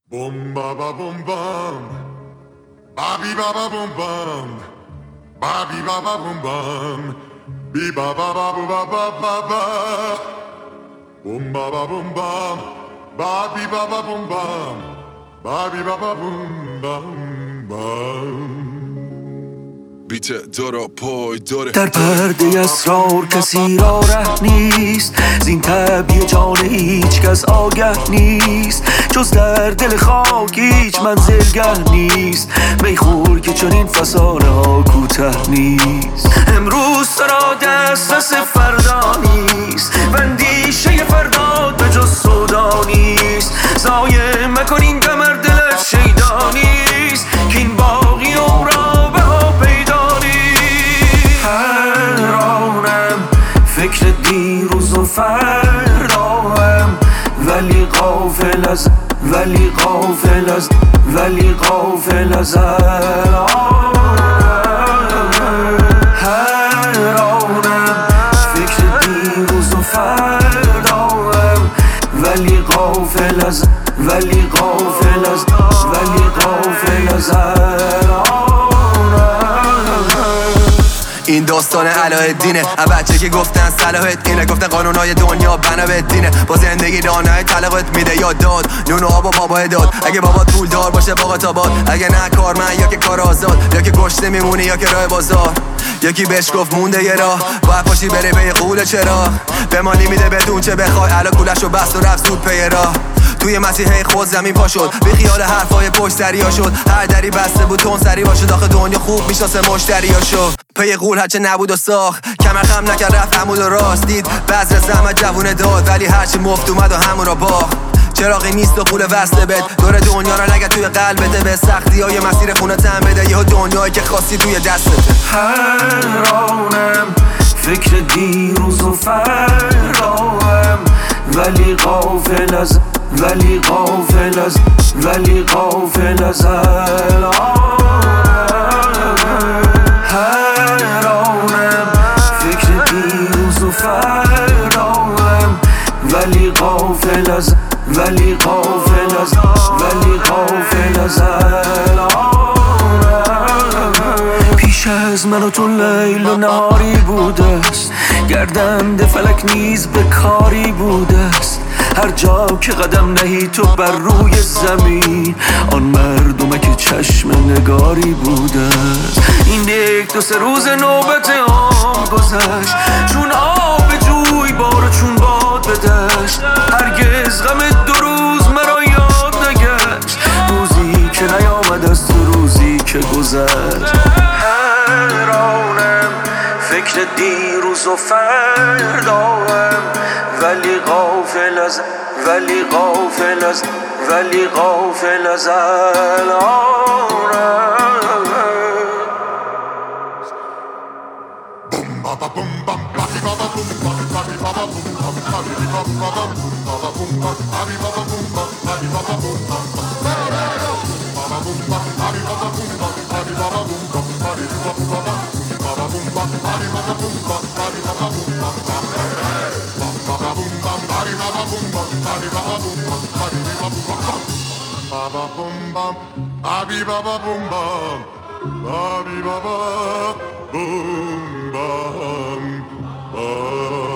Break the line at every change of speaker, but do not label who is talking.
Boom ba ba boom bum, ba ba ba boom bum, ba ba boom bum, be ba ba ba, boom ba boom bum, ba ba boom bum, ba boom bum.
بیت دارا پای داره
در پرده اسرار کسی را ره نیست، زین طبیع جان هیچ کس آگه نیست، جز در دل خاک هیچ منزلگه نیست، میخور که چون این فسانه ها کوته نیست. امروز سرا دست فردا نیست و اندیشه فردا به جز سودا نیست. ضایع مکن این قمر دلت شیدا نیست، که این باقی عمرا بها پیدا فکر دیروز و فرداهم، ولی غافل از حیرانم. فکر دیروز و فرداهم، ولی غافل از
این داستان علاءالدینه، بچه که گفتن صلاحت اینه، گفتن قانونای دنیا بنا به دینه، با زندگی دانای طلقت میده یا داد، نون و آب و بابا داد. اگه بابا پول دار باشه باقات آباد، اگه نه کارمند یا که کار آزاد، یا که گشته میمونی یا که راه بازار. یکی بهش گفت مونده یه راه، باید پاشی بره به قول چرا به مالی میده بدون چه بخوای، علا کولشو بست و رفت زود پی راه. توی مسیحه خود زمین پا شد، بی خیال حرفای پشت دریا شد، هر دری بسته بود تون سری باشه، داخل دنیا خوب میشناسه مشتریاشو. پی قول هرچه نبود و ساخت، کمر خم نکرد رفت عمود و راست، دید بذر زحمت جوونه داد، ولی هرچی مفت اومد و همون را باخت. چراغی نیست و قول وصله بد، دور دنیا را نگه توی قلبته، به سختی های مسیر خونه تن بده، یه دنیایی که خواستی توی دستته.
حیرانم فکر دیروز و فرداهم، ولی غافل از حیرانم فکر دیروز و فرداهم، ولی غافل از پیش از من و تو لیل و نهاری بوده است، گردنده فلک نیز به کاری بوده است. هر جا که قدم نهی تو بر روی زمین، آن مردمه که چشم نگاری بوده است. این یک دو سه روز نوبت عام گذشت، چون آب جوی بار چون باد به دشت. هرگز غم دو روز مرا یاد نگشت، روزی که نیامد از تو روزی که گذشت. حیرانم فکر دیروز و فرداهم، ولی غافل از
Boom ba ba boom bum, ba ba boom bum, ba ba boom bum, ba ba boom bum, ba ba boom bum, ba ba boom bum, ba ba boom bum, ba ba boom bum, ba ba boom bum, ba ba boom bum, ba ba boom bum, ba ba boom bum, ba ba boom bum, ba ba boom bum.